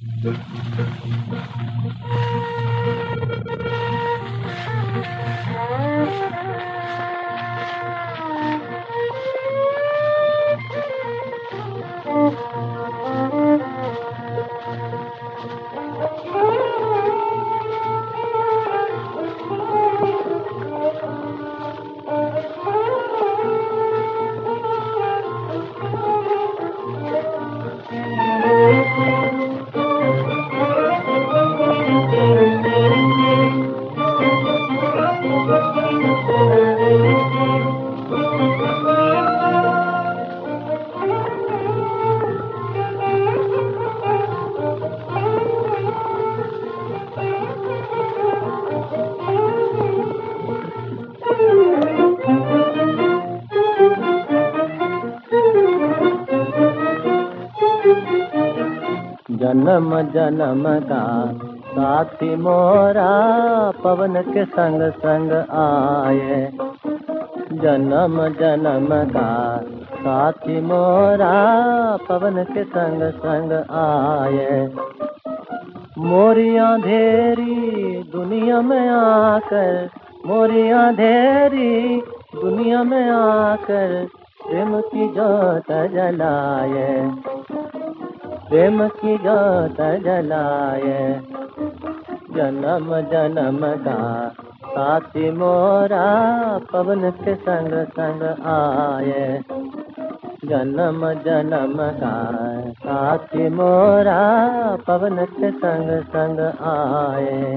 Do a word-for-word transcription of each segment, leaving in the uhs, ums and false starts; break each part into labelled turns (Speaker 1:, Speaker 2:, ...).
Speaker 1: जन्म जन्म का साथी मोरा पवन के संग संग आए। जन्म जन्म का साथी मोरा पवन के संग संग आए। मोरी अंधेरी दुनिया में आकर, मोरी अंधेरी दुनिया में आकर प्रेम की जोत जलाए, प्रेम की जोत जलाए। जन्म जन्म का साथी मोरा पवन के संग संग आए। जन्म जन्म का साथी मोरा पवन के संग संग आए।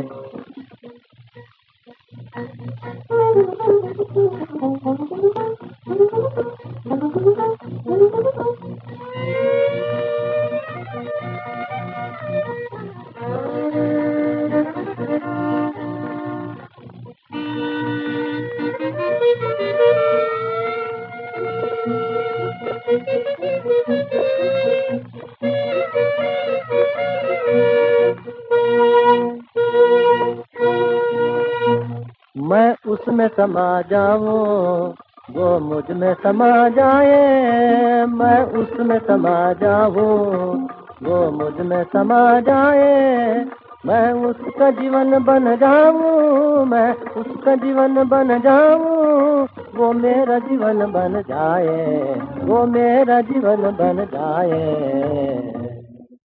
Speaker 1: मैं उसमें समा जाऊं, वो मुझ में समा जाए। मैं उसमें समा जाऊं, वो मुझ में समा जाए। मैं उसका जीवन बन जाऊं, मैं उसका जीवन बन जाऊं। वो मेरा जीवन बन जाए, वो मेरा जीवन बन जाए।